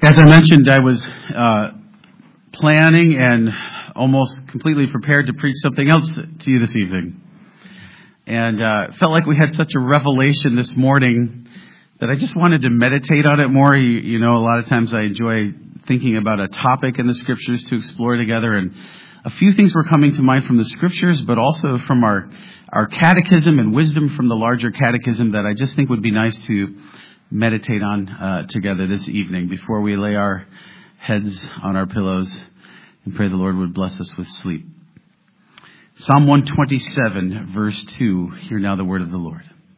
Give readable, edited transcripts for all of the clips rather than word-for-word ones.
As I mentioned, I was planning and almost completely prepared to preach something else to you this evening. And felt like we had such a revelation this morning that I just wanted to meditate on it more. You know, a lot of times I enjoy thinking about a topic in the Scriptures to explore together. And a few things were coming to mind from the Scriptures, but also from our catechism and wisdom from the larger catechism that I just think would be nice to meditate on together this evening before we lay our heads on our pillows and pray the Lord would bless us with sleep. Psalm 127, verse 2. Hear now the word of the Lord.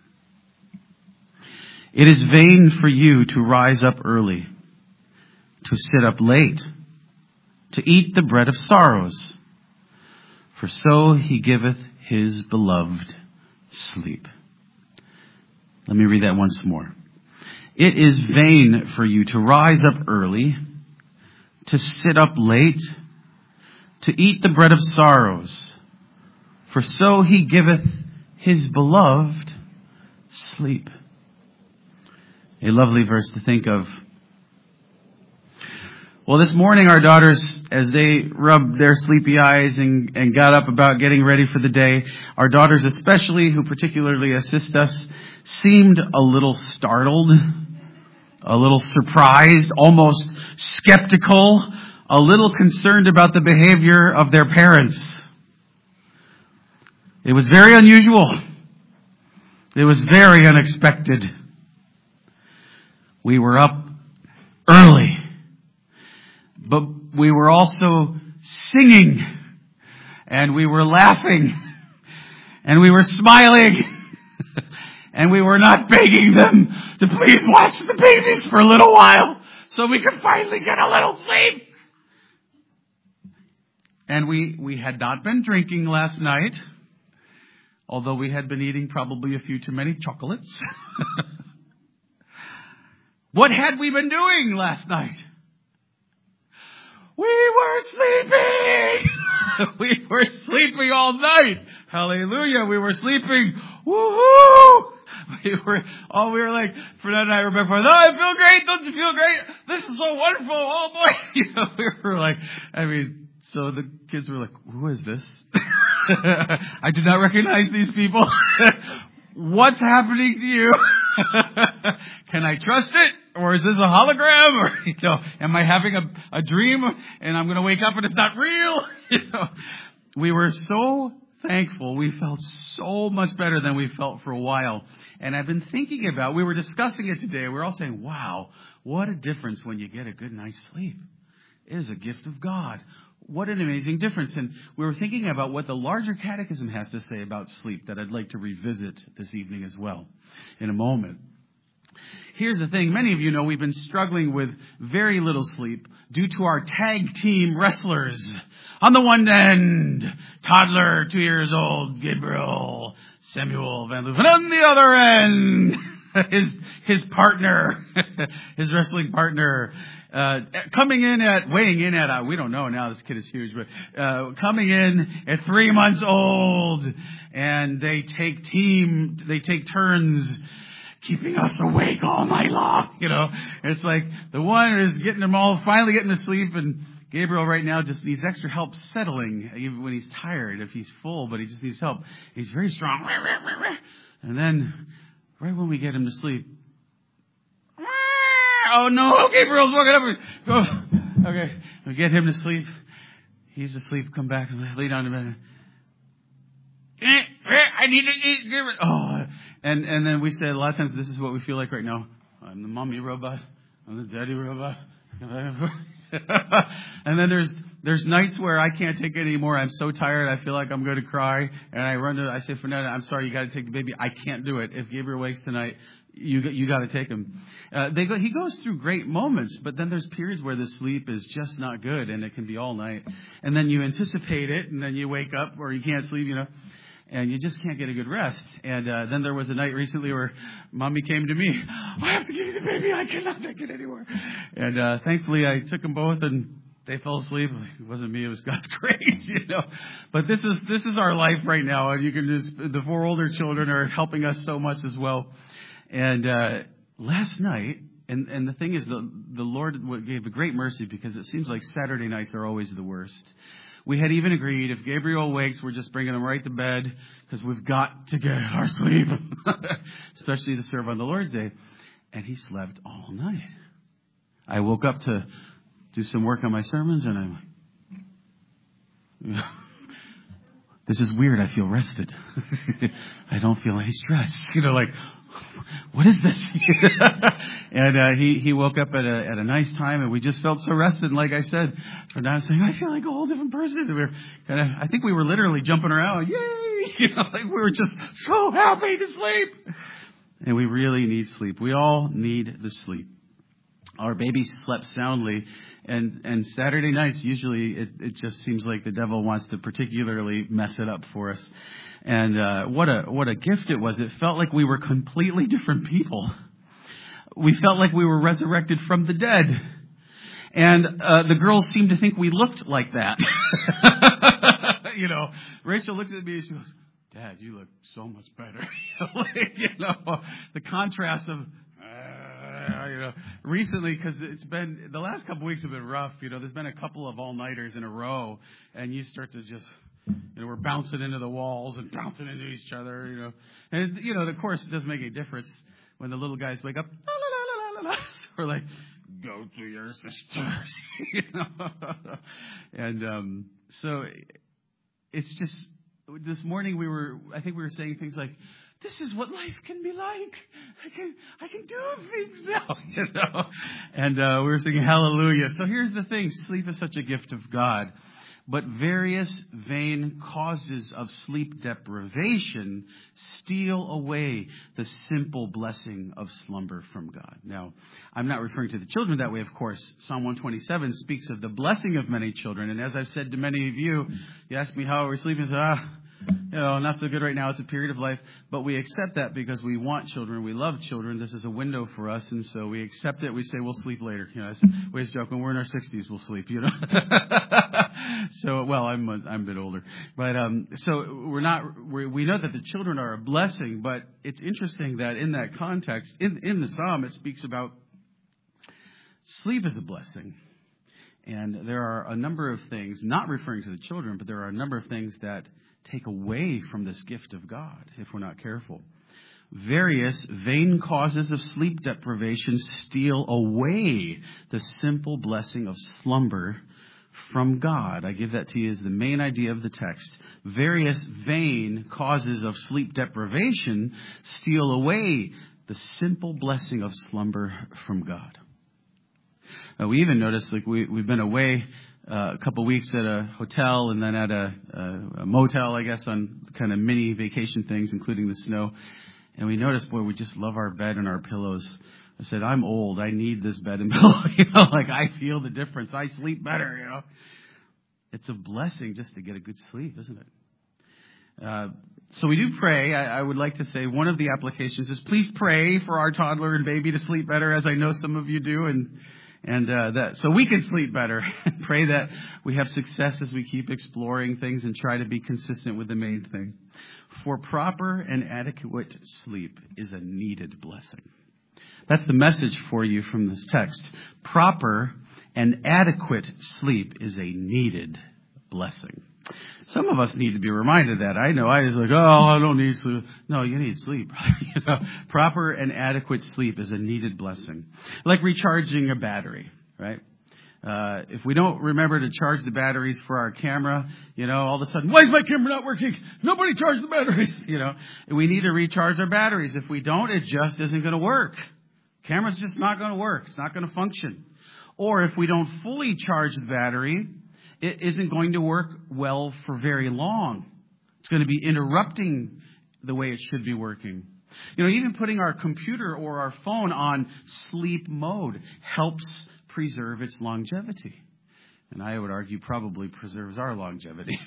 It is vain for you to rise up early, to sit up late, to eat the bread of sorrows, for so he giveth his beloved sleep. Let me read that once more. It is vain for you to rise up early, to sit up late, to eat the bread of sorrows, for so he giveth his beloved sleep. A lovely verse to think of. Well, this morning our daughters, as they rubbed their sleepy eyes and got up about getting ready for the day, our daughters especially, who particularly assist us, seemed a little startled, a little surprised, almost skeptical, a little concerned about the behavior of their parents. It was very unusual. It was very unexpected. We were up early, but we were also singing, and we were laughing, and we were smiling, and we were not begging them to please watch the babies for a little while so we could finally get a little sleep. And we had not been drinking last night, although we had been eating probably a few too many chocolates. What had we been doing last night? We were sleeping. We were sleeping all night. Hallelujah. We were sleeping. Woohoo! We were like, Fernanda and I were back. Oh, I feel great. Don't you feel great? This is so wonderful. Oh boy. We were like, so the kids were like, who is this? I do not recognize these people. What's happening to you? Can I trust it? Or is this a hologram? Or, am I having a dream and I'm going to wake up and it's not real? We were so thankful. We felt so much better than we felt for a while. And I've been thinking about, we were discussing it today. We're all saying, wow, what a difference when you get a good night's sleep. It is a gift of God. What an amazing difference. And we were thinking about what the larger catechism has to say about sleep that I'd like to revisit this evening as well in a moment. Here's the thing. Many of you know we've been struggling with very little sleep due to our tag team wrestlers. On the one end, toddler, 2 years old, Gabriel Samuel Van Loof. And on the other end, his partner, his wrestling partner, weighing in at, we don't know now, this kid is huge, but coming in at 3 months old, and they take turns keeping us awake all night long, It's like the one is getting them all, finally getting to sleep, and Gabriel right now just needs extra help settling, even when he's tired, if he's full, but he just needs help. He's very strong. And then, right when we get him to sleep, oh no, Gabriel's woken up. Okay, we get him to sleep. He's asleep, come back and lay down in bed. I need to eat. Oh, and then we say a lot of times this is what we feel like right now. I'm the mommy robot. I'm the daddy robot. And then there's nights where I can't take it anymore. I'm so tired. I feel like I'm going to cry. And I say, Fernanda, I'm sorry, you got to take the baby. I can't do it. If Gabriel wakes tonight, you got to take him. He goes through great moments, but then there's periods where the sleep is just not good, and it can be all night. And then you anticipate it, and then you wake up, or you can't sleep, and you just can't get a good rest. And then there was a night recently where Mommy came to me. I have to give you the baby. I cannot take it anymore. And thankfully, I took them both, and they fell asleep. It wasn't me. It was God's grace, But this is our life right now. And you can the 4 older children are helping us so much as well. And last night, And the thing is, the Lord gave a great mercy because it seems like Saturday nights are always the worst. We had even agreed if Gabriel wakes, we're just bringing him right to bed because we've got to get our sleep, especially to serve on the Lord's Day. And he slept all night. I woke up to do some work on my sermons, and I'm like, this is weird. I feel rested. I don't feel any stress. Like, what is this? And he woke up at a nice time, and we just felt so rested. And like I said, for now, saying, I feel like a whole different person. We were I think we were literally jumping around. Yay! Like we were just so happy to sleep. And we really need sleep. We all need the sleep. Our baby slept soundly, and Saturday nights usually it just seems like the devil wants to particularly mess it up for us. And what a gift it was! It felt like we were completely different people. We felt like we were resurrected from the dead, and the girls seemed to think we looked like that. Rachel looks at me and she goes, "Dad, you look so much better." The contrast of. Recently, because it's been, the last couple of weeks have been rough, there's been a couple of all-nighters in a row, and you start to just, we're bouncing into the walls and bouncing into each other, And, of course, it doesn't make any difference when the little guys wake up, la, la, la, la, la, la. So we're like, go to your sisters, And so it's just, this morning I think we were saying things like, this is what life can be like. I can do things now, And we were thinking, hallelujah. So here's the thing. Sleep is such a gift of God. But various vain causes of sleep deprivation steal away the simple blessing of slumber from God. Now, I'm not referring to the children that way, of course. Psalm 127 speaks of the blessing of many children. And as I've said to many of you, you ask me how we're sleeping, I say, not so good right now. It's a period of life. But we accept that because we want children. We love children. This is a window for us. And so we accept it. We say, we'll sleep later. We always joke, when we're in our 60s, we'll sleep, So, well, I'm a bit older. But, so we know that the children are a blessing. But it's interesting that in that context, in the Psalm, it speaks about sleep as a blessing. And there are a number of things, not referring to the children, but there are a number of things that take away from this gift of God if we're not careful. Various vain causes of sleep deprivation steal away the simple blessing of slumber from God. I give that to you as the main idea of the text. Various vain causes of sleep deprivation steal away the simple blessing of slumber from God. We even noticed, we've been away a couple of weeks at a hotel and then at a motel, I guess, on kind of mini vacation things, including the snow. And we noticed, we just love our bed and our pillows. I said, I'm old. I need this bed and pillow. I feel the difference. I sleep better, It's a blessing just to get a good sleep, isn't it? So we do pray. I would like to say one of the applications is please pray for our toddler and baby to sleep better, as I know some of you do, and that so we can sleep better. Pray that we have success as we keep exploring things and try to be consistent with the main thing. For proper and adequate sleep is a needed blessing. That's the message for you from this text. Proper and adequate sleep is a needed blessing. Some of us need to be reminded that. I know I was like, I don't need sleep. No, you need sleep. Proper and adequate sleep is a needed blessing. Like recharging a battery, right? If we don't remember to charge the batteries for our camera, all of a sudden, why is my camera not working? Nobody charged the batteries, We need to recharge our batteries. If we don't, it just isn't going to work. Camera's just not going to work. It's not going to function. Or if we don't fully charge the battery, it isn't going to work well for very long. It's going to be interrupting the way it should be working. Even putting our computer or our phone on sleep mode helps preserve its longevity. And I would argue probably preserves our longevity.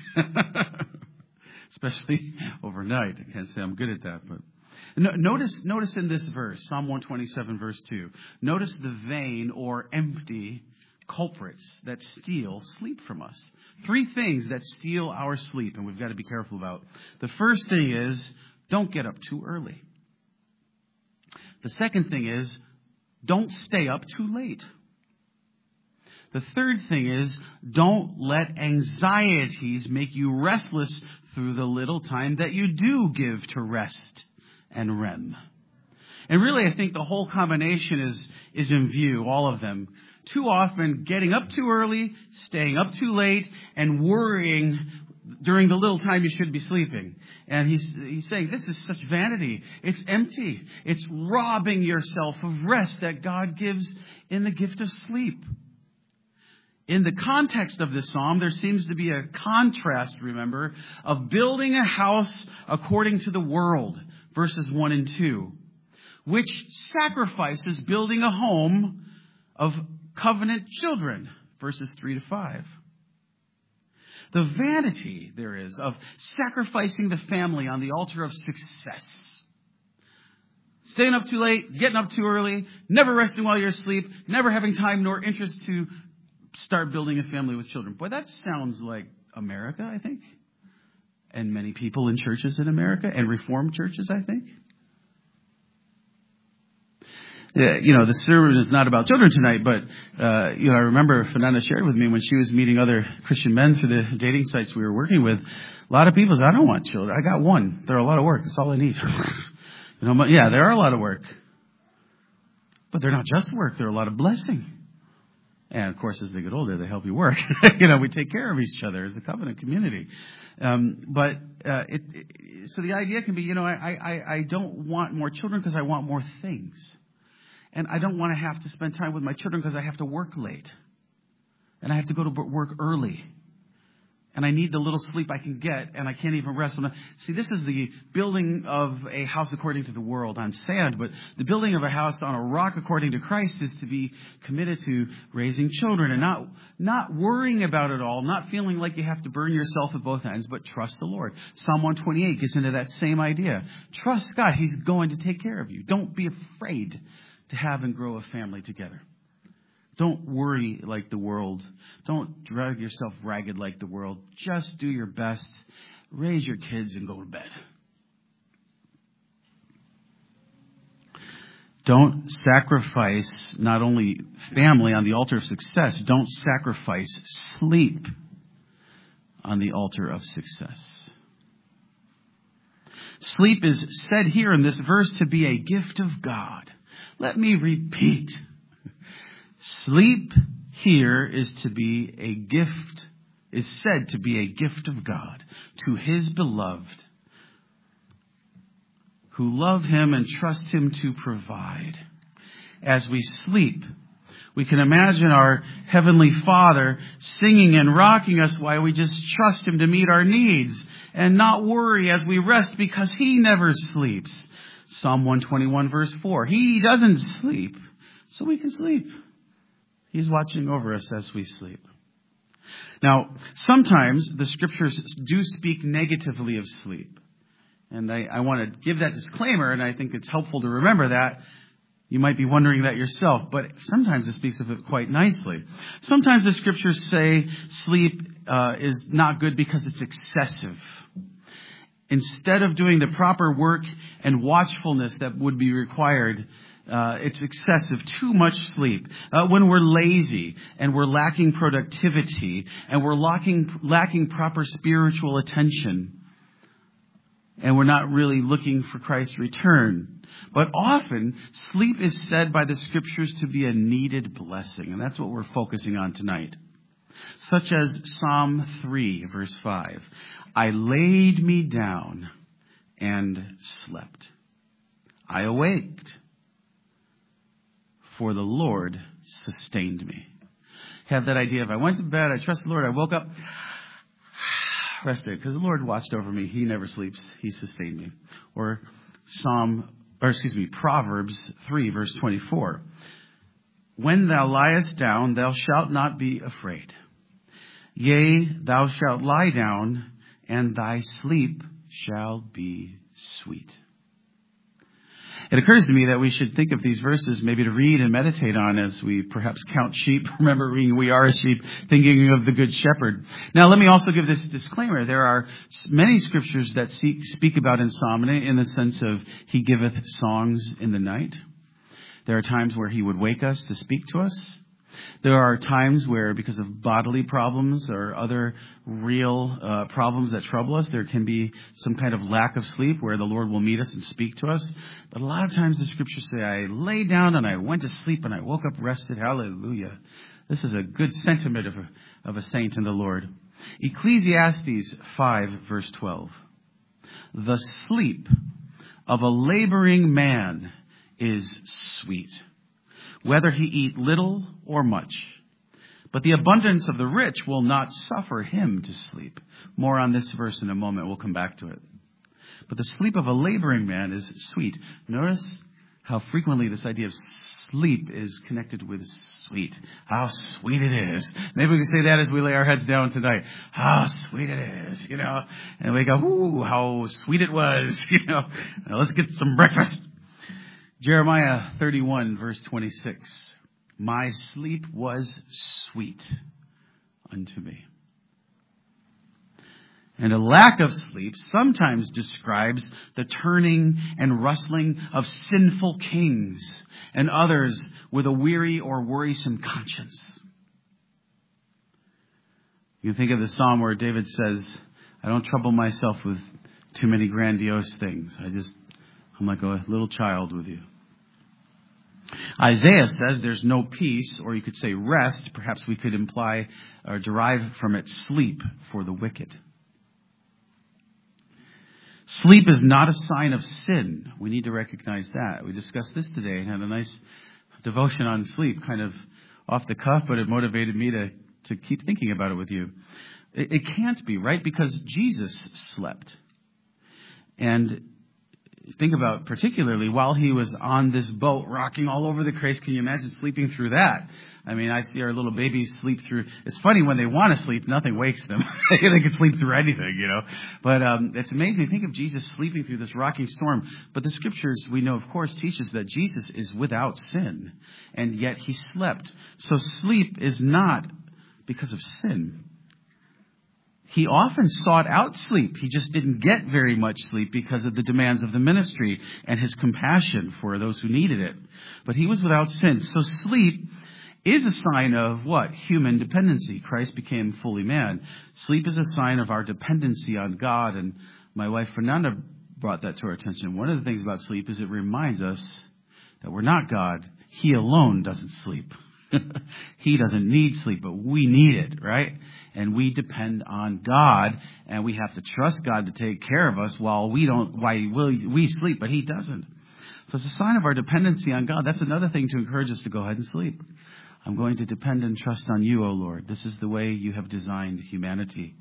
Especially overnight. I can't say I'm good at that, but notice in this verse, Psalm 127, verse 2, notice the vain or empty culprits that steal sleep from us. 3 things that steal our sleep, and we've got to be careful about. The first thing is, don't get up too early. The second thing is, don't stay up too late. The third thing is, don't let anxieties make you restless through the little time that you do give to rest and REM. And really, I think the whole combination is in view, all of them. Too often, getting up too early, staying up too late, and worrying during the little time you should be sleeping. And he's saying this is such vanity. It's empty. It's robbing yourself of rest that God gives in the gift of sleep. In the context of this psalm, there seems to be a contrast, remember, of building a house according to the world, verses 1 and 2, which sacrifices building a home of covenant children, verses 3 to 5. The vanity there is of sacrificing the family on the altar of success. Staying up too late, getting up too early, never resting while you're asleep, never having time nor interest to start building a family with children. Boy, that sounds like America, I think. And many people in churches in America and Reformed churches, I think. Yeah, the sermon is not about children tonight, but, I remember Fernanda shared with me when she was meeting other Christian men through the dating sites we were working with, a lot of people said, I don't want children. I got one. They're a lot of work. That's all I need. Yeah, they are a lot of work. But they're not just work. They're a lot of blessing. And, of course, as they get older, they help you work. We take care of each other as a covenant community. So the idea can be, I don't want more children because I want more things. And I don't want to have to spend time with my children because I have to work late. And I have to go to work early. And I need the little sleep I can get, and I can't even rest. See, this is the building of a house according to the world on sand, but the building of a house on a rock according to Christ is to be committed to raising children and not worrying about it all, not feeling like you have to burn yourself at both ends, but trust the Lord. Psalm 128 gets into that same idea. Trust God. He's going to take care of you. Don't be afraid to have and grow a family together. Don't worry like the world. Don't drag yourself ragged like the world. Just do your best. Raise your kids and go to bed. Don't sacrifice not only family on the altar of success. Don't sacrifice sleep on the altar of success. Sleep is said here in this verse to be a gift of God. Let me repeat. Sleep here is said to be a gift of God to His beloved who love Him and trust Him to provide. As we sleep, we can imagine our Heavenly Father singing and rocking us while we just trust Him to meet our needs and not worry as we rest because He never sleeps. Psalm 121 verse 4. He doesn't sleep, so we can sleep. He's watching over us as we sleep. Now, sometimes the scriptures do speak negatively of sleep. And I want to give that disclaimer, and I think it's helpful to remember that. You might be wondering that yourself, but sometimes it speaks of it quite nicely. Sometimes the scriptures say sleep is not good because it's excessive. Instead of doing the proper work and watchfulness that would be required, it's excessive, too much sleep. When we're lazy and we're lacking productivity and we're lacking proper spiritual attention and we're not really looking for Christ's return. But often, sleep is said by the scriptures to be a needed blessing, and that's what we're focusing on tonight. Such as Psalm 3, verse 5. I laid me down and slept. I awaked, for the Lord sustained me. Have that idea. If I went to bed, I trust the Lord, I woke up, rested, because the Lord watched over me. He never sleeps. He sustained me. Or Proverbs 3, verse 24. When thou liest down, thou shalt not be afraid. Yea, thou shalt lie down, and thy sleep shall be sweet. It occurs to me that we should think of these verses maybe to read and meditate on as we perhaps count sheep. Remember, we are a sheep, thinking of the Good Shepherd. Now, let me also give this disclaimer. There are many scriptures that speak about insomnia in the sense of He giveth songs in the night. There are times where he would wake us to speak to us. There are times where, because of bodily problems or other real problems that trouble us, there can be some kind of lack of sleep where the Lord will meet us and speak to us. But a lot of times the scriptures say, I lay down and I went to sleep and I woke up rested. Hallelujah. This is a good sentiment of a saint in the Lord. Ecclesiastes 5, verse 12. The sleep of a laboring man is sweet, whether he eat little or much. But the abundance of the rich will not suffer him to sleep. More on this verse in a moment. We'll come back to it. But the sleep of a laboring man is sweet. Notice how frequently this idea of sleep is connected with sweet. How sweet it is. Maybe we can say that as we lay our heads down tonight. How sweet it is, And we go, ooh, how sweet it was, Now, let's get some breakfast. Jeremiah 31, verse 26. My sleep was sweet unto me. And a lack of sleep sometimes describes the turning and rustling of sinful kings and others with a weary or worrisome conscience. You can think of the psalm where David says, I don't trouble myself with too many grandiose things. I'm like a little child with you. Isaiah says there's no peace, or you could say rest. Perhaps we could imply or derive from it sleep for the wicked. Sleep is not a sign of sin. We need to recognize that. We discussed this today and had a nice devotion on sleep, kind of off the cuff, but it motivated me to keep thinking about it with you. It can't be, right? Because Jesus slept. And think about particularly while he was on this boat rocking all over the place. Can you imagine sleeping through that? I mean, I see our little babies sleep through. It's funny when they want to sleep, nothing wakes them. They can sleep through anything, But it's amazing to think of Jesus sleeping through this rocking storm. But the scriptures, we know, of course, teach us that Jesus is without sin. And yet he slept. So sleep is not because of sin. He often sought out sleep. He just didn't get very much sleep because of the demands of the ministry and his compassion for those who needed it. But he was without sin. So sleep is a sign of what? Human dependency. Christ became fully man. Sleep is a sign of our dependency on God. And my wife Fernanda brought that to our attention. One of the things about sleep is it reminds us that we're not God. He alone doesn't sleep. He doesn't need sleep, but we need it, right? And we depend on God, and we have to trust God to take care of us while we sleep, but he doesn't. So it's a sign of our dependency on God. That's another thing to encourage us to go ahead and sleep. I'm going to depend and trust on you, O Lord. This is the way you have designed humanity.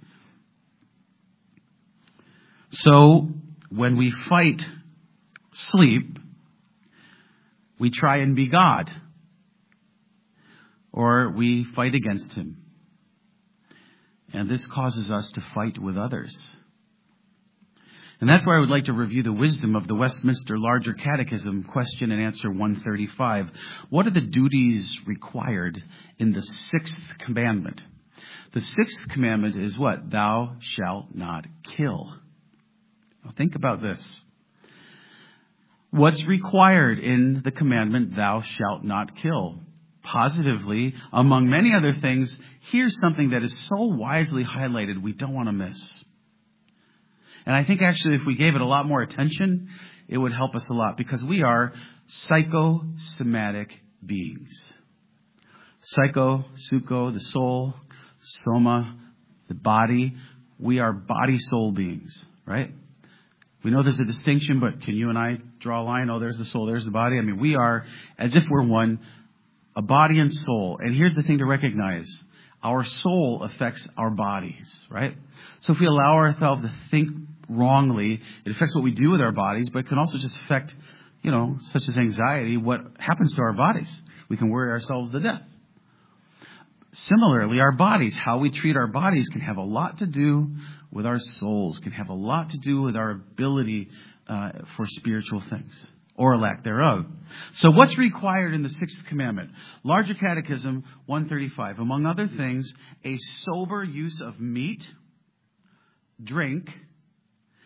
So when we fight sleep, we try and be God. Or we fight against him. And this causes us to fight with others. And that's why I would like to review the wisdom of the Westminster Larger Catechism, question and answer 135. What are the duties required in the sixth commandment? The sixth commandment is what? Thou shalt not kill. Now think about this. What's required in the commandment, thou shalt not kill? Positively, among many other things, here's something that is so wisely highlighted we don't want to miss. And I think actually if we gave it a lot more attention, it would help us a lot because we are psychosomatic beings. Psycho, suko, the soul, soma, the body. We are body-soul beings, right? We know there's a distinction, but can you and I draw a line? Oh, there's the soul, there's the body. I mean, we are, as if we're one, a body and soul. And here's the thing to recognize. Our soul affects our bodies, right? So if we allow ourselves to think wrongly, it affects what we do with our bodies, but it can also just affect, such as anxiety, what happens to our bodies. We can worry ourselves to death. Similarly, our bodies, how we treat our bodies can have a lot to do with our souls, can have a lot to do with our ability for spiritual things. Or lack thereof. So what's required in the sixth commandment? Larger Catechism 135. Among other things, a sober use of meat, drink,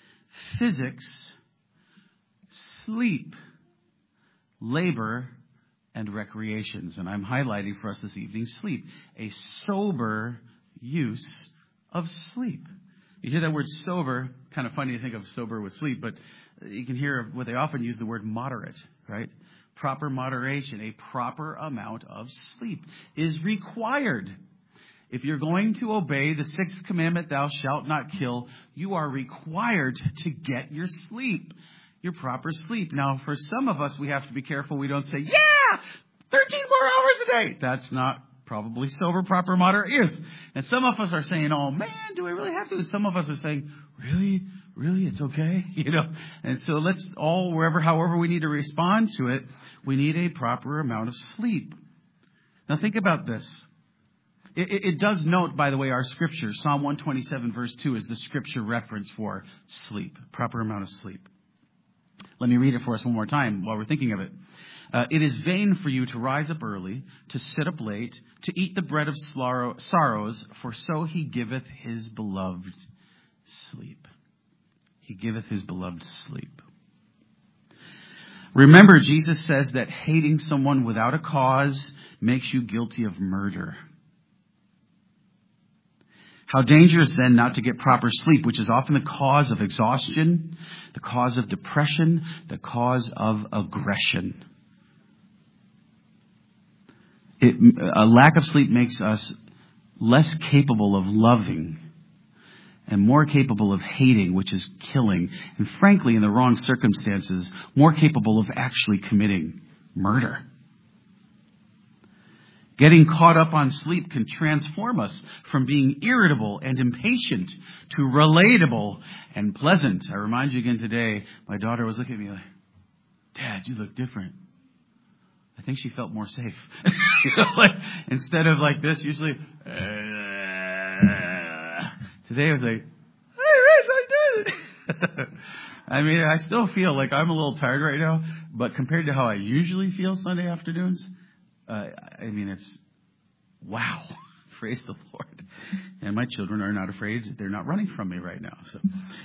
physics, sleep, labor, and recreations. And I'm highlighting for us this evening sleep, a sober use of sleep. You hear that word sober, kind of funny to think of sober with sleep, but you can hear what they often use the word moderate, right? Proper moderation, a proper amount of sleep is required. If you're going to obey the sixth commandment, thou shalt not kill, you are required to get your sleep, your proper sleep. Now, for some of us, we have to be careful we don't say, 13 more hours a day. That's not probably sober, proper, moderate use. And some of us are saying, oh man, do I really have to? And some of us are saying, really, it's okay, And so let's all, however we need to respond to it, we need a proper amount of sleep. Now think about this. It does note, by the way, our scripture, Psalm 127 verse 2 is the scripture reference for sleep, proper amount of sleep. Let me read it for us one more time while we're thinking of it. It is vain for you to rise up early, to sit up late, to eat the bread of sorrows, for so he giveth his beloved sleep. He giveth his beloved sleep. Remember, Jesus says that hating someone without a cause makes you guilty of murder. How dangerous then not to get proper sleep, which is often the cause of exhaustion, the cause of depression, the cause of aggression. A lack of sleep makes us less capable of loving and more capable of hating, which is killing. And frankly, in the wrong circumstances, more capable of actually committing murder. Getting caught up on sleep can transform us from being irritable and impatient to relatable and pleasant. I remind you again today, my daughter was looking at me like, Dad, you look different. I think she felt more safe. Instead of like this, usually, today I was like, hey, Rich, how you doing? I mean, I still feel like I'm a little tired right now, but compared to how I usually feel Sunday afternoons, it's wow. Praise the Lord. And my children are not afraid. They're not running from me right now. So,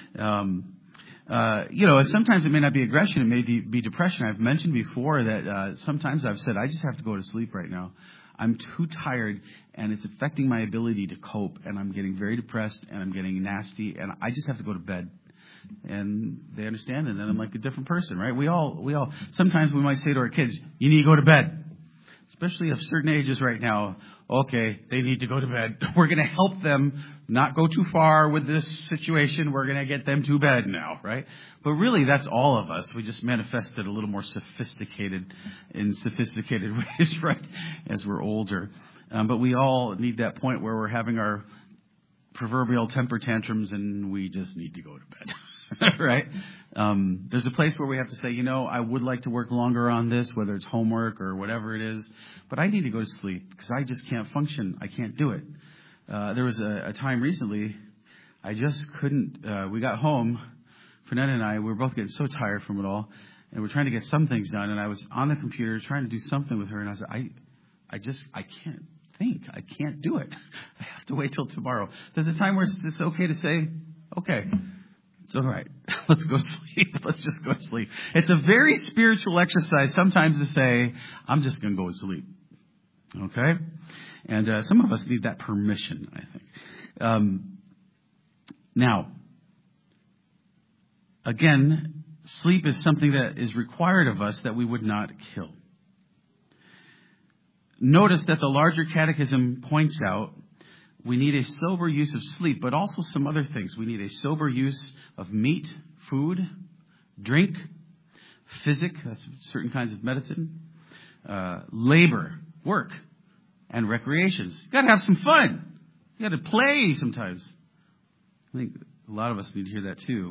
and sometimes it may not be aggression. It may be depression. I've mentioned before that sometimes I've said, I just have to go to sleep right now. I'm too tired and it's affecting my ability to cope. And I'm getting very depressed and I'm getting nasty and I just have to go to bed. And they understand. And then I'm like a different person, right? We all, sometimes we might say to our kids, you need to go to bed. Especially of certain ages right now, okay, they need to go to bed. We're going to help them not go too far with this situation. We're going to get them to bed now, right? But really, that's all of us. We just manifested a little more sophisticated ways, right, as we're older. But we all need that point where we're having our proverbial temper tantrums and we just need to go to bed. Right? There's a place where we have to say, I would like to work longer on this, whether it's homework or whatever it is, but I need to go to sleep because I just can't function. I can't do it. There was a time recently, I just couldn't, we got home, Fernanda and I, we were both getting so tired from it all, and we're trying to get some things done, and I was on the computer trying to do something with her, and I said, I can't think. I can't do it. I have to wait till tomorrow. There's a time where it's okay to say, okay, it's all right. Let's go sleep. Let's just go sleep. It's a very spiritual exercise sometimes to say, I'm just going to go to sleep. Okay? And some of us need that permission, I think. Now, again, sleep is something that is required of us that we would not kill. Notice that the larger catechism points out we need a sober use of sleep, but also some other things. We need a sober use of meat, food, drink, physic, that's certain kinds of medicine, labor, work, and recreations. You got to have some fun. You got to play sometimes. I think a lot of us need to hear that too.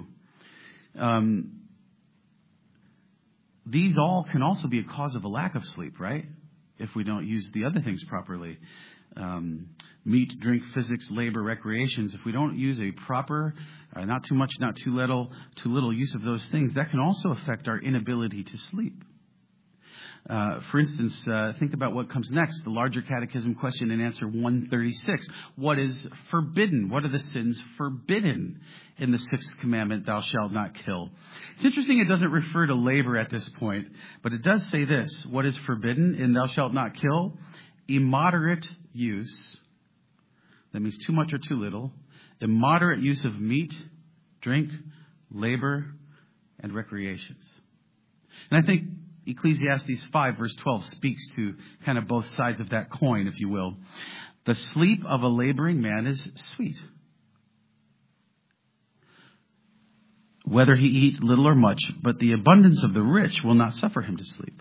These all can also be a cause of a lack of sleep, right? If we don't use the other things properly. Meat, drink, physics, labor, recreations. If we don't use a proper, not too much, not too little use of those things, that can also affect our inability to sleep. For instance, think about what comes next. The larger catechism question and answer 136. What is forbidden? What are the sins forbidden in the sixth commandment, thou shalt not kill? It's interesting it doesn't refer to labor at this point, but it does say this. What is forbidden in thou shalt not kill? Immoderate use. That means too much or too little. Immoderate use of meat, drink, labor, and recreations. And I think Ecclesiastes 5 verse 12 speaks to kind of both sides of that coin, if you will. The sleep of a laboring man is sweet, whether he eat little or much, but the abundance of the rich will not suffer him to sleep.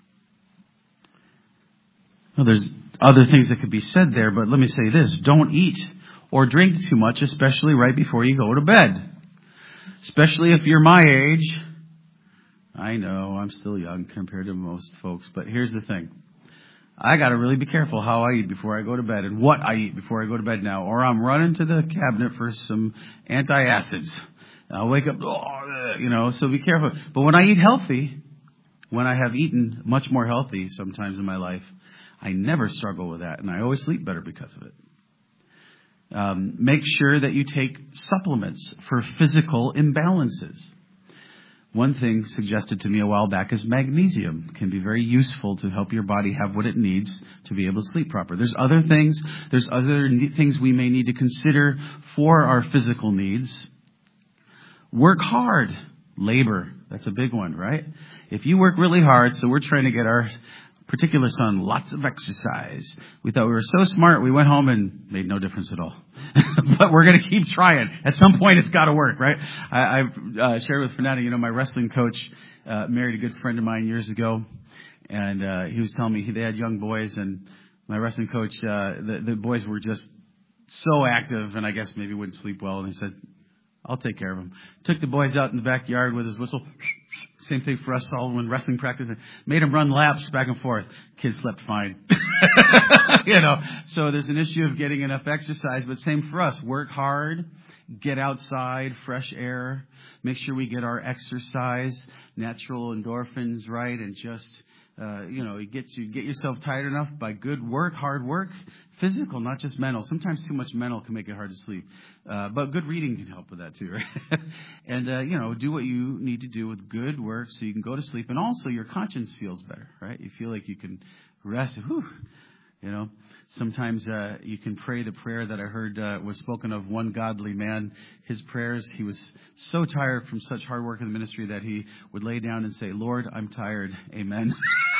Well, there's other things that could be said there, but let me say this. Don't eat or drink too much, especially right before you go to bed. Especially if you're my age. I know, I'm still young compared to most folks, but here's the thing. I got to really be careful how I eat before I go to bed and what I eat before I go to bed now, or I'm running to the cabinet for some antacids. I'll wake up, so be careful. But when I eat healthy, when I have eaten much more healthy sometimes in my life, I never struggle with that, and I always sleep better because of it. Make sure that you take supplements for physical imbalances. One thing suggested to me a while back is magnesium can be very useful to help your body have what it needs to be able to sleep proper. There's other things we may need to consider for our physical needs. Work hard. Labor. That's a big one, right? If you work really hard, so we're trying to get our particular son lots of exercise. We thought we were so smart, we went home and made no difference at all. But we're going to keep trying. At some point, it's got to work, right? I've shared with Fernanda, my wrestling coach married a good friend of mine years ago, and he was telling me they had young boys, and my wrestling coach, the boys were just so active, and I guess maybe wouldn't sleep well, and he said, I'll take care of them. Took the boys out in the backyard with his whistle. Same thing for us all when wrestling practice. Made them run laps back and forth. Kids slept fine. So there's an issue of getting enough exercise, but same for us. Work hard, get outside, fresh air, make sure we get our exercise, natural endorphins, right? And just, get yourself tired enough by good work, hard work, physical, not just mental. Sometimes too much mental can make it hard to sleep. But good reading can help with that too, right? And, do what you need to do with good work so you can go to sleep. And also your conscience feels better, right? You feel like you can rest. Sometimes you can pray the prayer that I heard was spoken of one godly man. His prayers, he was so tired from such hard work in the ministry that he would lay down and say, Lord, I'm tired. Amen.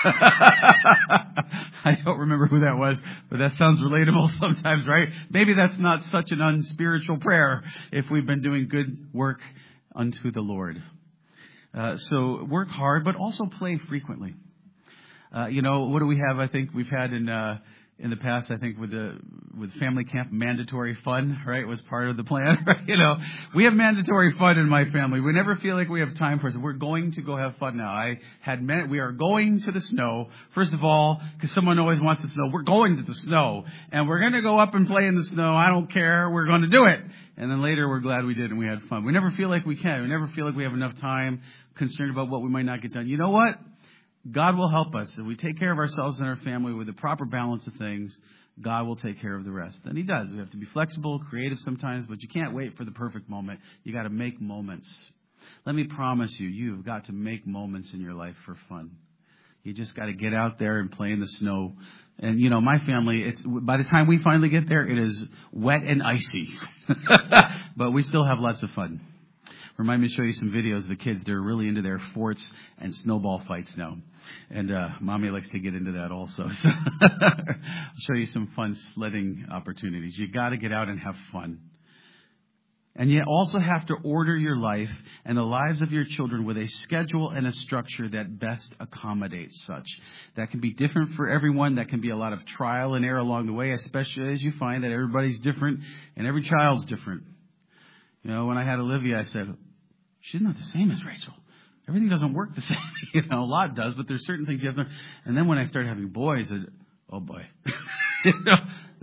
I don't remember who that was, but that sounds relatable sometimes, right? Maybe that's not such an unspiritual prayer if we've been doing good work unto the Lord. So work hard, but also play frequently. What do we have? I think we've had in the past, I think with family camp, mandatory fun, right, was part of the plan. Right? We have mandatory fun in my family. We never feel like we have time for it. We're going to go have fun now. We are going to the snow. First of all, because someone always wants the snow. We're going to the snow, and we're going to go up and play in the snow. I don't care. We're going to do it. And then later, we're glad we did and we had fun. We never feel like we can. We never feel like we have enough time, concerned about what we might not get done. You know what? God will help us. If we take care of ourselves and our family with the proper balance of things, God will take care of the rest. And He does. We have to be flexible, creative sometimes, but you can't wait for the perfect moment. You got to make moments. Let me promise you, you've got to make moments in your life for fun. You just got to get out there and play in the snow. And, my family, by the time we finally get there, it is wet and icy. But we still have lots of fun. Remind me to show you some videos of the kids. They're really into their forts and snowball fights now. And Mommy likes to get into that also. So I'll show you some fun sledding opportunities. You got to get out and have fun. And you also have to order your life and the lives of your children with a schedule and a structure that best accommodates such. That can be different for everyone. That can be a lot of trial and error along the way, especially as you find that everybody's different and every child's different. When I had Olivia, I said, she's not the same as Rachel. Everything doesn't work the same. A lot does, but there's certain things you have to. And then when I started having boys, oh boy,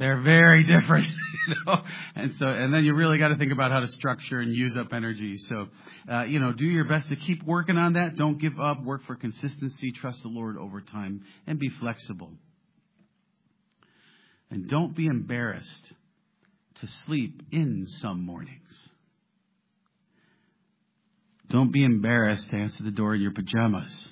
They're very different, and then you really got to think about how to structure and use up energy. So, do your best to keep working on that. Don't give up. Work for consistency. Trust the Lord over time and be flexible. And don't be embarrassed to sleep in some mornings. Don't be embarrassed to answer the door in your pajamas.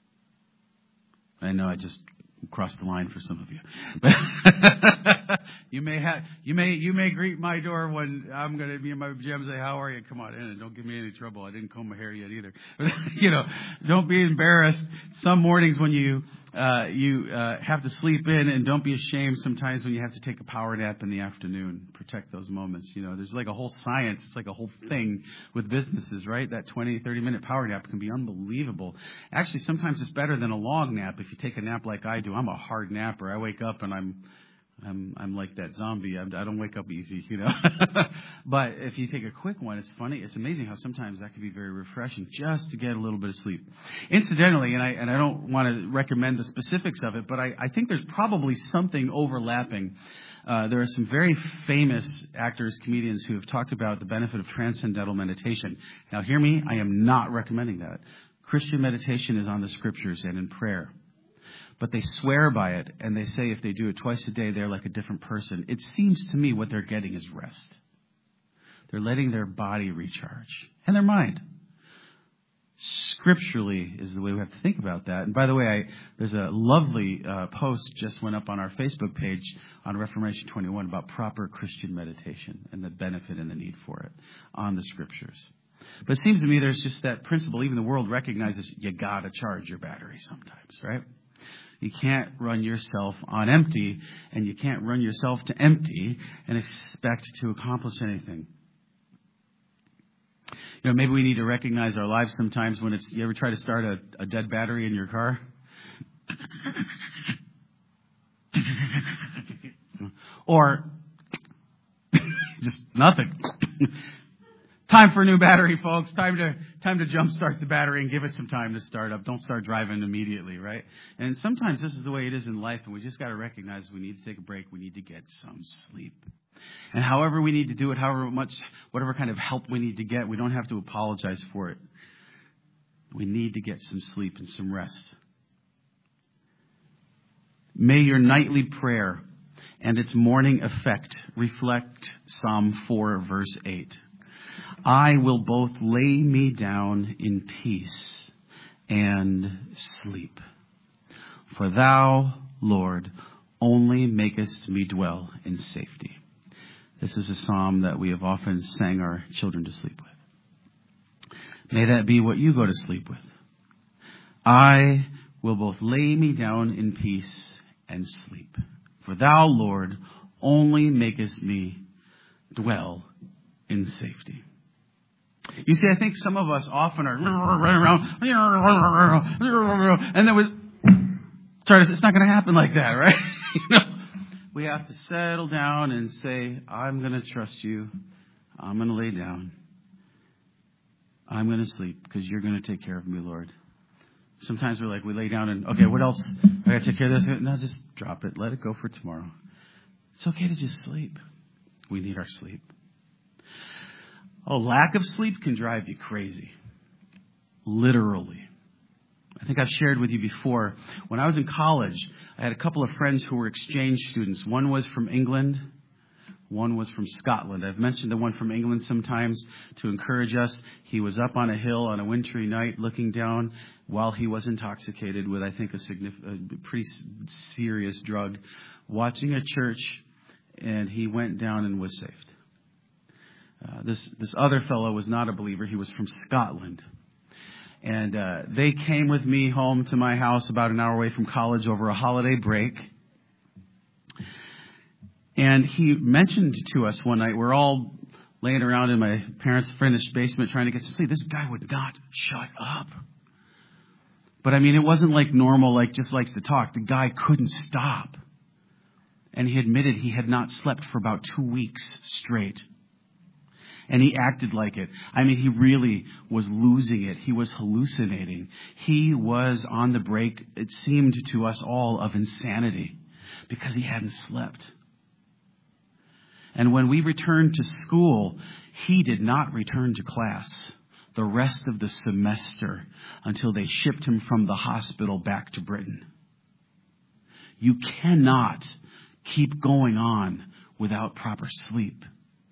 I know I just crossed the line for some of you. But you may greet my door when I'm going to be in my pajamas and say, "How are you? Come on in and don't give me any trouble. I didn't comb my hair yet either." But, don't be embarrassed some mornings when you have to sleep in, and don't be ashamed sometimes when you have to take a power nap in the afternoon. Protect those moments. There's like a whole science. It's like a whole thing with businesses, right? That 20, 30-minute power nap can be unbelievable. Actually, sometimes it's better than a long nap if you take a nap like I do. I'm a hard napper. I wake up and I'm like that zombie. I don't wake up easy, But if you take a quick one, it's funny. It's amazing how sometimes that can be very refreshing just to get a little bit of sleep. Incidentally, and I don't want to recommend the specifics of it, but I think there's probably something overlapping. There are some very famous actors, comedians who have talked about the benefit of transcendental meditation. Now, hear me. I am not recommending that. Christian meditation is on the scriptures and in prayer. But they swear by it, and they say if they do it twice a day, they're like a different person. It seems to me what they're getting is rest. They're letting their body recharge and their mind. Scripturally is the way we have to think about that. And by the way, there's a lovely post just went up on our Facebook page on Reformation 21 about proper Christian meditation and the benefit and the need for it on the scriptures. But it seems to me there's just that principle. Even the world recognizes you got to charge your battery sometimes, right? You can't run yourself on empty, and you can't run yourself to empty and expect to accomplish anything. Maybe we need to recognize our lives sometimes when you ever try to start a dead battery in your car? Or just nothing. Time for a new battery, folks. Time to jumpstart the battery and give it some time to start up. Don't start driving immediately, right? And sometimes this is the way it is in life, and we just got to recognize we need to take a break. We need to get some sleep. And however we need to do it, whatever kind of help we need to get, we don't have to apologize for it. We need to get some sleep and some rest. May your nightly prayer and its morning effect reflect Psalm 4, verse 8. I will both lay me down in peace and sleep. For thou, Lord, only makest me dwell in safety. This is a psalm that we have often sang our children to sleep with. May that be what you go to sleep with. I will both lay me down in peace and sleep. For thou, Lord, only makest me dwell in safety. You see, I think some of us often are running around, and then it's not going to happen like that, right? We have to settle down and say, I'm going to trust you. I'm going to lay down. I'm going to sleep because you're going to take care of me, Lord. Sometimes we lay down and, okay, what else? I got to take care of this. No, just drop it. Let it go for tomorrow. It's okay to just sleep. We need our sleep. Lack of sleep can drive you crazy. Literally. I think I've shared with you before. When I was in college, I had a couple of friends who were exchange students. One was from England. One was from Scotland. I've mentioned the one from England sometimes to encourage us. He was up on a hill on a wintry night looking down while he was intoxicated with, I think, a pretty serious drug, watching a church, and he went down and was saved. This other fellow was not a believer. He was from Scotland. And they came with me home to my house about an hour away from college over a holiday break. And he mentioned to us one night, we're all laying around in my parents' finished basement trying to get some sleep. This guy would not shut up. But it wasn't like normal, like just likes to talk. The guy couldn't stop. And he admitted he had not slept for about 2 weeks straight. And he acted like it. He really was losing it. He was hallucinating. He was on the brink, it seemed to us all, of insanity because he hadn't slept. And when we returned to school, he did not return to class the rest of the semester until they shipped him from the hospital back to Britain. You cannot keep going on without proper sleep.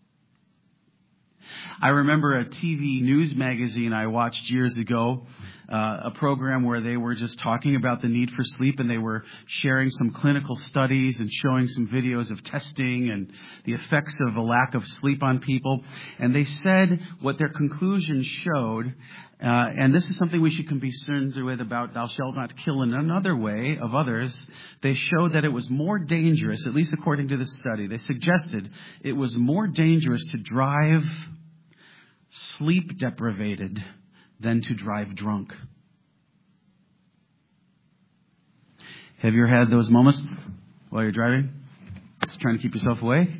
I remember a TV news magazine I watched years ago, a program where they were just talking about the need for sleep, and they were sharing some clinical studies and showing some videos of testing and the effects of a lack of sleep on people. And they said what their conclusions showed, and this is something we should be concerned with about thou shalt not kill in another way of others. They showed that it was more dangerous, at least according to this study. They suggested it was more dangerous to drive sleep deprivated than to drive drunk. Have you ever had those moments while you're driving? Just trying to keep yourself awake?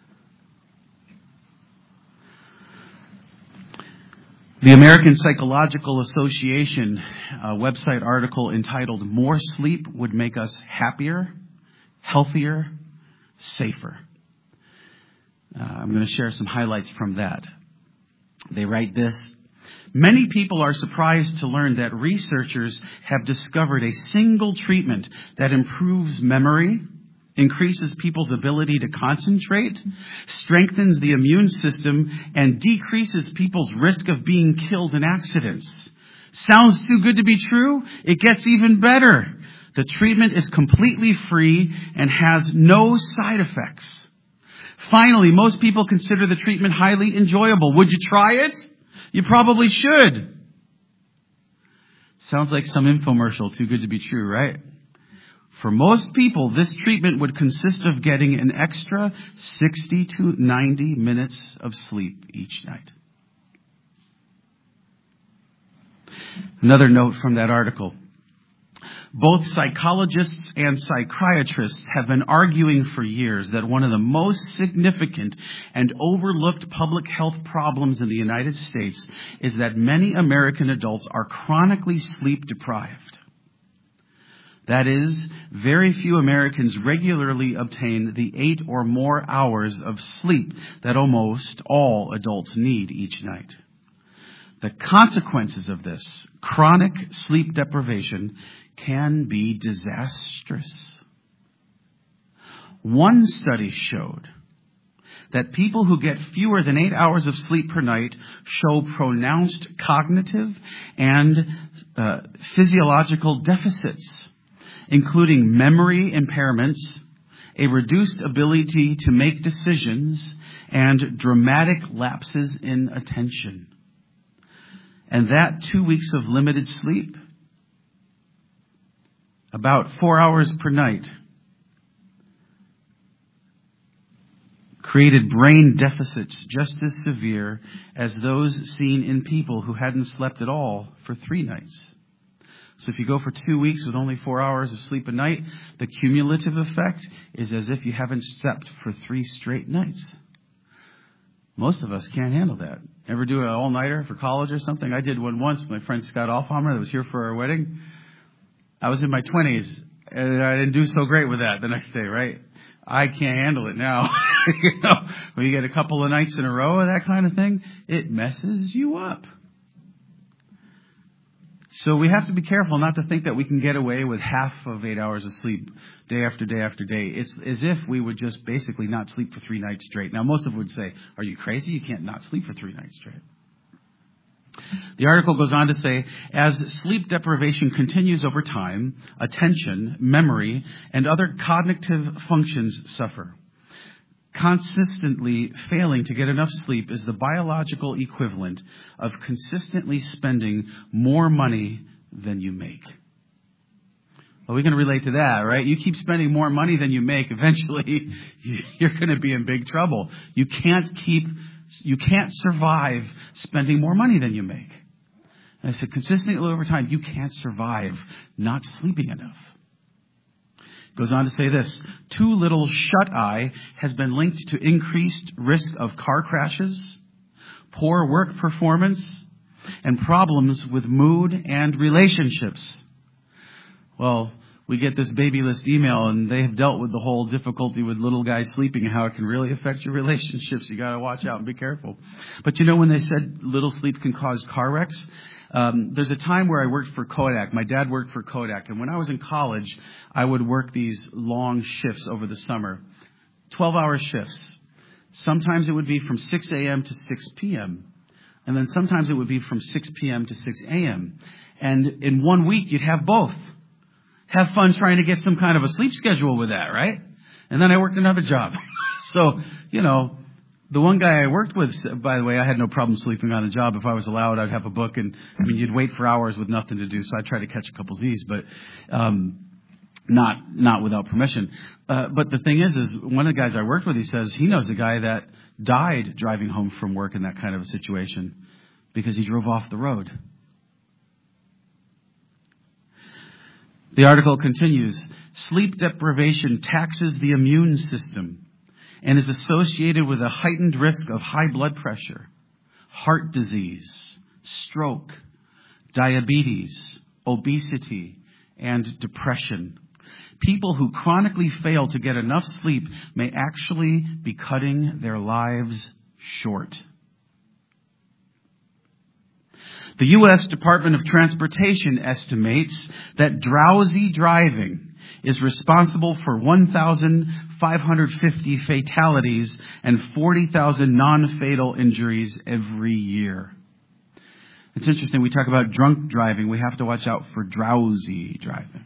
The American Psychological Association website article entitled "More Sleep Would Make Us Happier, Healthier, Safer." I'm going to share some highlights from that. They write this: many people are surprised to learn that researchers have discovered a single treatment that improves memory, increases people's ability to concentrate, strengthens the immune system, and decreases people's risk of being killed in accidents. Sounds too good to be true? It gets even better. The treatment is completely free and has no side effects. Finally, most people consider the treatment highly enjoyable. Would you try it? You probably should. Sounds like some infomercial, too good to be true, right? For most people, this treatment would consist of getting an extra 60 to 90 minutes of sleep each night. Another note from that article. Both psychologists and psychiatrists have been arguing for years that one of the most significant and overlooked public health problems in the United States is that many American adults are chronically sleep deprived. That is, very few Americans regularly obtain the 8 or more hours of sleep that almost all adults need each night. The consequences of this chronic sleep deprivation can be disastrous. One study showed that people who get fewer than 8 hours of sleep per night show pronounced cognitive and physiological deficits, including memory impairments, a reduced ability to make decisions, and dramatic lapses in attention. And that 2 weeks of limited sleep, about 4 hours per night, created brain deficits just as severe as those seen in people who hadn't slept at all for 3 nights. So if you go for 2 weeks with only 4 hours of sleep a night, the cumulative effect is as if you haven't slept for 3 straight nights. Most of us can't handle that. Ever do an all-nighter for college or something? I did one once with my friend Scott Alfhammer that was here for our wedding. I was in my 20s, and I didn't do so great with that the next day, right? I can't handle it now. When you get a couple of nights in a row of that kind of thing, it messes you up. So we have to be careful not to think that we can get away with half of 8 hours of sleep day after day after day. It's as if we would just basically not sleep for 3 nights straight. Now, most of them would say, are you crazy? You can't not sleep for 3 nights straight. The article goes on to say, as sleep deprivation continues over time, attention, memory, and other cognitive functions suffer. Consistently failing to get enough sleep is the biological equivalent of consistently spending more money than you make. Well, we can relate to that, right? You keep spending more money than you make, eventually you're going to be in big trouble. You can't survive spending more money than you make. And I said, consistently over time, you can't survive not sleeping enough. Goes on to say this: too little shut-eye has been linked to increased risk of car crashes, poor work performance, and problems with mood and relationships. Well, we get this baby list email, and they have dealt with the whole difficulty with little guys sleeping and how it can really affect your relationships. You got to watch out and be careful. But when they said little sleep can cause car wrecks, there's a time where I worked for Kodak. My dad worked for Kodak, and when I was in college, I would work these long shifts over the summer, 12-hour shifts. Sometimes it would be from 6 a.m. to 6 p.m., and then sometimes it would be from 6 p.m. to 6 a.m. And in 1 week, you'd have both. Have fun trying to get some kind of a sleep schedule with that, right? And then I worked another job. So, the one guy I worked with, by the way, I had no problem sleeping on a job. If I was allowed, I'd have a book, and you'd wait for hours with nothing to do. So I'd try to catch a couple Z's, but not without permission. But the thing is one of the guys I worked with, he says he knows a guy that died driving home from work in that kind of a situation because he drove off the road. The article continues, sleep deprivation taxes the immune system and is associated with a heightened risk of high blood pressure, heart disease, stroke, diabetes, obesity, and depression. People who chronically fail to get enough sleep may actually be cutting their lives short. The U.S. Department of Transportation estimates that drowsy driving is responsible for 1,550 fatalities and 40,000 non-fatal injuries every year. It's interesting. We talk about drunk driving. We have to watch out for drowsy driving.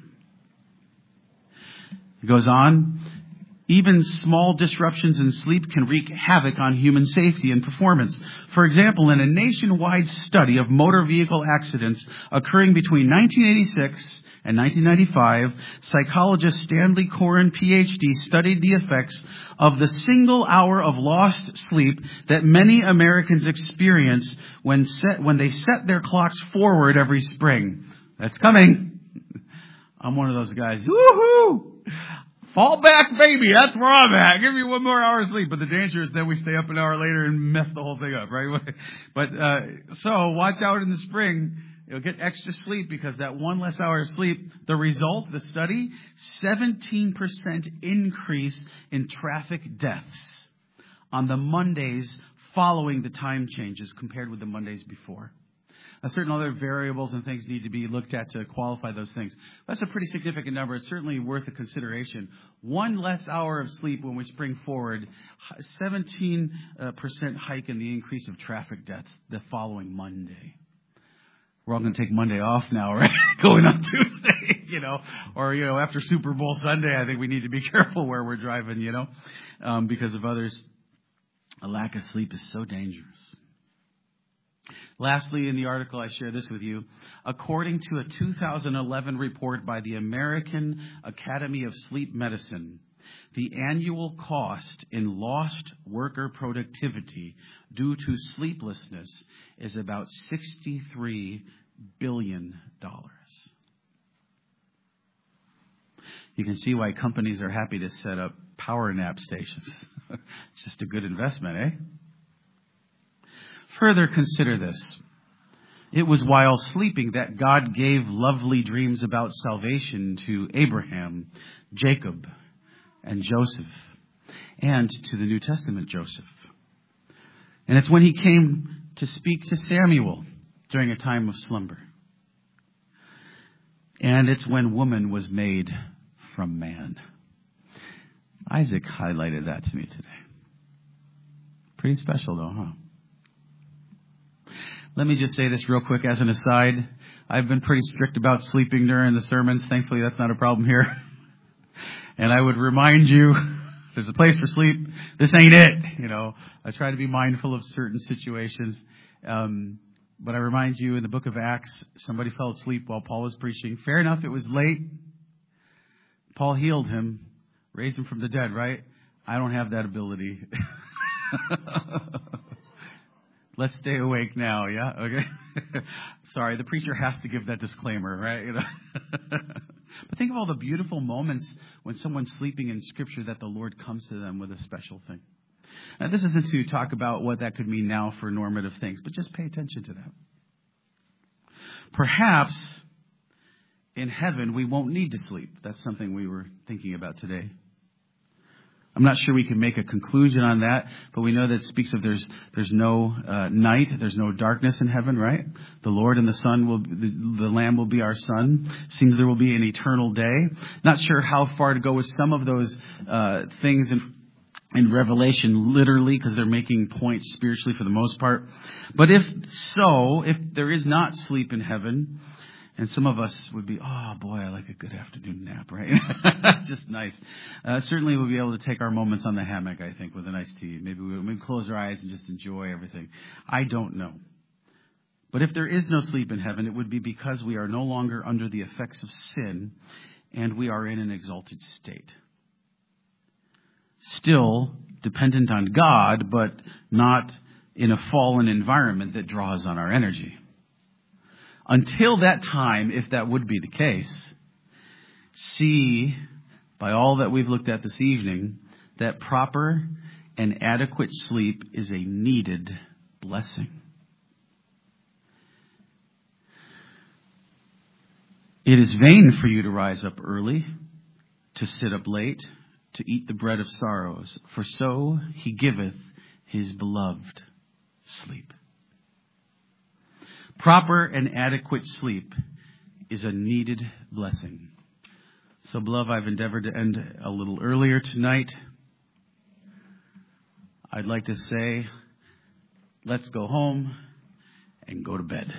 It goes on. Even small disruptions in sleep can wreak havoc on human safety and performance. For example, in a nationwide study of motor vehicle accidents occurring between 1986 and 1995, psychologist Stanley Coren, Ph.D., studied the effects of the single hour of lost sleep that many Americans experience when they set their clocks forward every spring. That's coming. I'm one of those guys. Woohoo! Fall back, baby. That's where I'm at. Give me 1 more hour of sleep. But the danger is then we stay up an hour later and mess the whole thing up, right? But so watch out in the spring. You'll get extra sleep because that 1 less hour of sleep, the result, the study, 17% increase in traffic deaths on the Mondays following the time changes compared with the Mondays before. Certain other variables and things need to be looked at to qualify those things. That's a pretty significant number. It's certainly worth a consideration. 1 less hour of sleep when we spring forward, 17% hike in the increase of traffic deaths the following Monday. We're all going to take Monday off now, right? Going on Tuesday, or, after Super Bowl Sunday, I think we need to be careful where we're driving, because of others. A lack of sleep is so dangerous. Lastly, in the article, I share this with you. According to a 2011 report by the American Academy of Sleep Medicine, the annual cost in lost worker productivity due to sleeplessness is about $63 billion. You can see why companies are happy to set up power nap stations. It's just a good investment, eh? Further, consider this. It was while sleeping that God gave lovely dreams about salvation to Abraham, Jacob, and Joseph, and to the New Testament Joseph. And it's when he came to speak to Samuel during a time of slumber. And it's when woman was made from man. Isaac highlighted that to me today. Pretty special though, huh? Let me just say this real quick as an aside. I've been pretty strict about sleeping during the sermons. Thankfully, that's not a problem here. And I would remind you, there's a place for sleep. This ain't it. I try to be mindful of certain situations. But I remind you, in the book of Acts, somebody fell asleep while Paul was preaching. Fair enough, it was late. Paul healed him, raised him from the dead, right? I don't have that ability. Let's stay awake now, yeah? Okay. Sorry, the preacher has to give that disclaimer, right? But think of all the beautiful moments when someone's sleeping in Scripture that the Lord comes to them with a special thing. Now, this isn't to talk about what that could mean now for normative things, but just pay attention to that. Perhaps in heaven, we won't need to sleep. That's something we were thinking about today. I'm not sure we can make a conclusion on that, but we know that it speaks of there's no night, there's no darkness in heaven, right? The Lord and the Son the Lamb will be our sun. Seems there will be an eternal day. Not sure how far to go with some of those things in Revelation, literally, because they're making points spiritually for the most part. But if there is not sleep in heaven, and some of us would be, oh boy, I like a good afternoon nap, right? Just nice. Certainly we'll be able to take our moments on the hammock, I think, with a nice tea. Maybe we'll close our eyes and just enjoy everything. I don't know. But if there is no sleep in heaven, it would be because we are no longer under the effects of sin and we are in an exalted state. Still dependent on God, but not in a fallen environment that draws on our energy. Until that time, if that would be the case, see, by all that we've looked at this evening, that proper and adequate sleep is a needed blessing. It is vain for you to rise up early, to sit up late, to eat the bread of sorrows, for so he giveth his beloved sleep. Proper and adequate sleep is a needed blessing. So, beloved, I've endeavored to end a little earlier tonight. I'd like to say, let's go home and go to bed.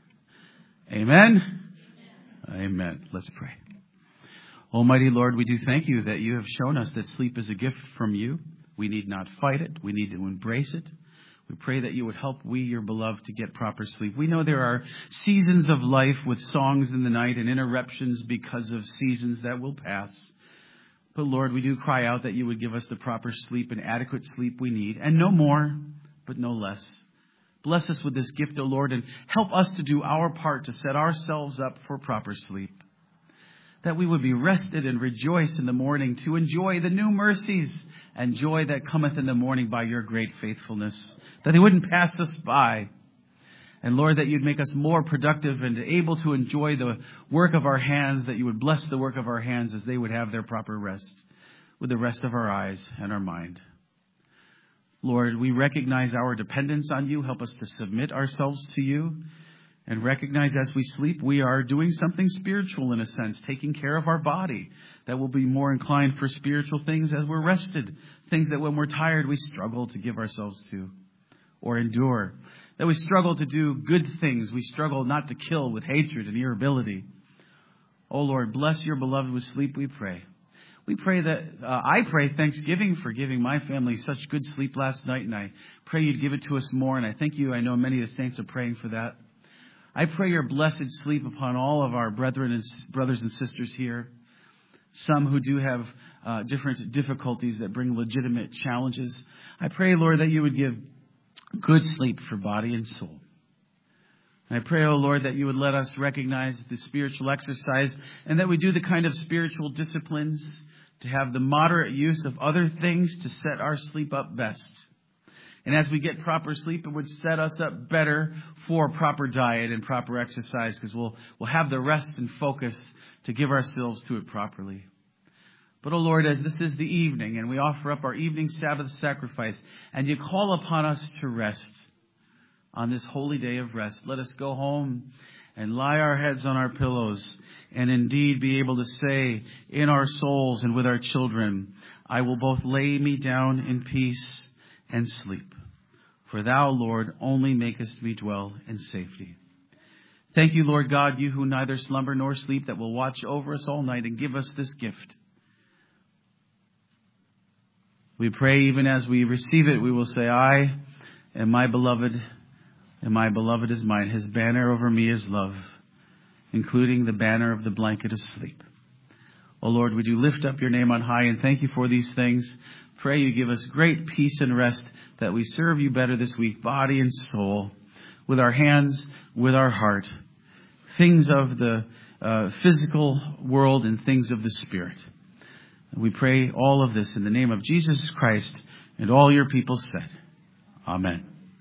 Amen? Amen. Let's pray. Almighty Lord, we do thank you that you have shown us that sleep is a gift from you. We need not fight it. We need to embrace it. We pray that you would help we, your beloved, to get proper sleep. We know there are seasons of life with songs in the night and interruptions because of seasons that will pass. But Lord, we do cry out that you would give us the proper sleep and adequate sleep we need, and no more, but no less. Bless us with this gift, O Lord, and help us to do our part to set ourselves up for proper sleep. That we would be rested and rejoice in the morning to enjoy the new mercies and joy that cometh in the morning by your great faithfulness. That they wouldn't pass us by. And Lord, that you'd make us more productive and able to enjoy the work of our hands, that you would bless the work of our hands as they would have their proper rest with the rest of our eyes and our mind. Lord, we recognize our dependence on you. Help us to submit ourselves to you. And recognize as we sleep, we are doing something spiritual in a sense, taking care of our body. That will be more inclined for spiritual things as we're rested. Things that when we're tired, we struggle to give ourselves to or endure. That we struggle to do good things. We struggle not to kill with hatred and irritability. Oh Lord, bless your beloved with sleep, we pray. We pray that, I pray thanksgiving for giving my family such good sleep last night. And I pray you'd give it to us more. And I thank you. I know many of the saints are praying for that. I pray your blessed sleep upon all of our brethren and brothers and sisters here. Some who do have different difficulties that bring legitimate challenges. I pray, Lord, that you would give good sleep for body and soul. And I pray, oh Lord, that you would let us recognize the spiritual exercise and that we do the kind of spiritual disciplines to have the moderate use of other things to set our sleep up best. And as we get proper sleep, it would set us up better for proper diet and proper exercise because we'll have the rest and focus to give ourselves to it properly. But, oh Lord, as this is the evening and we offer up our evening Sabbath sacrifice and you call upon us to rest on this holy day of rest, let us go home and lie our heads on our pillows and indeed be able to say in our souls and with our children, I will both lay me down in peace and sleep. For thou, Lord, only makest me dwell in safety. Thank you, Lord God, you who neither slumber nor sleep, that will watch over us all night and give us this gift. We pray even as we receive it, we will say, I am my beloved, and my beloved is mine. His banner over me is love, including the banner of the blanket of sleep. O Lord, would you lift up your name on high and thank you for these things. Pray you give us great peace and rest, that we serve you better this week, body and soul, with our hands, with our heart, things of the physical world and things of the spirit. And we pray all of this in the name of Jesus Christ, and all your people said, Amen.